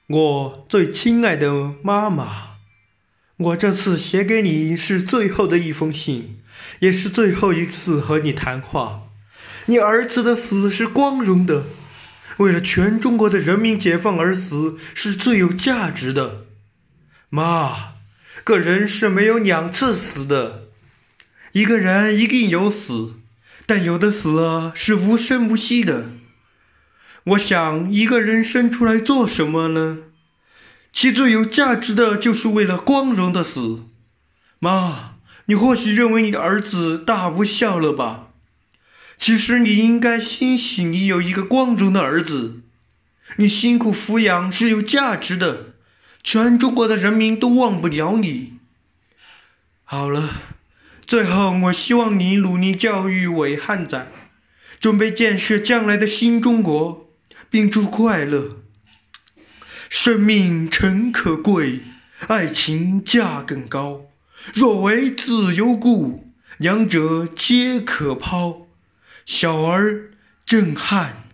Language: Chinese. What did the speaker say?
我最亲爱的妈妈，我这次写给你是最后的一封信，也是最后一次和你谈话。你儿子的死是光荣的，为了全中国的人民解放而死是最有价值的。妈，个人是没有两次死的，一个人一定有死，但有的死是无声无息的。我想一个人生出来做什么呢？其最有价值的就是为了光荣的死。妈，你或许认为你的儿子大不孝了吧？其实你应该欣喜你有一个光荣的儿子，你辛苦抚养是有价值的，全中国的人民都忘不了你。好了，最后我希望你努力教育伪汉仔，准备建设将来的新中国，并祝快乐。生命诚可贵，爱情价更高。若为自由故，两者皆可抛。小儿郑汉。